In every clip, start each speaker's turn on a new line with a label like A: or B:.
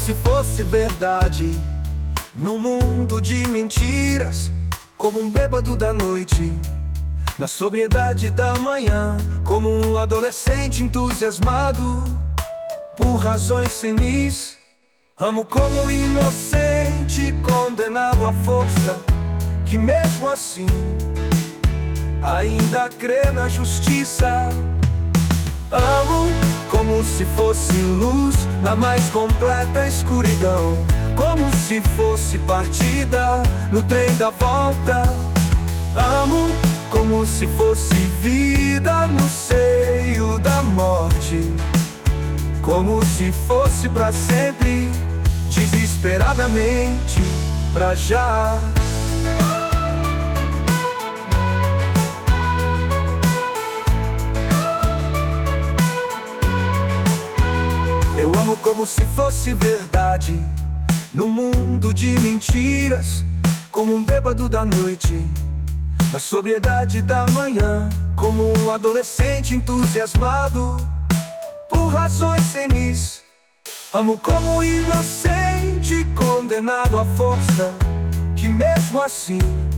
A: se fosse verdade. Num mundo de mentiras, como um bêbado da noite. Na sobriedade da manhã, como um adolescente entusiasmado por razões senis. Amo como inocente, condenado à força, que mesmo assim ainda crê na justiça. Amo como se fosse luz na mais completa escuridão, como se fosse partida no trem da volta. Amo como se fosse vida no seio da morte, como se fosse pra sempre, desesperadamente, pra já. Eu amo como se fosse verdade. No mundo de mentiras, como um bêbado da noite. Na sobriedade da manhã, como um adolescente entusiasmado por razões senis. Amo como inocente, condenado à força, que mesmo assim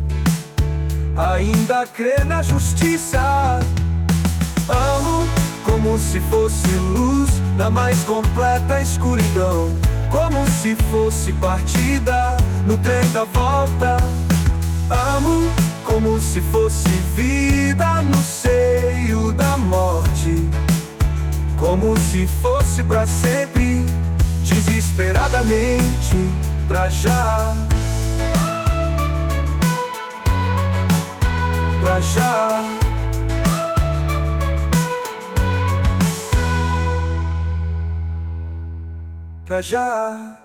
A: ainda crê na justiça. Amo como se fosse luz na mais completa escuridão, como se fosse partida no trem da volta. Amo como se fosse vida no seio da morte, como se fosse pra sempre, desesperadamente, pra já. Pra já. Pra já.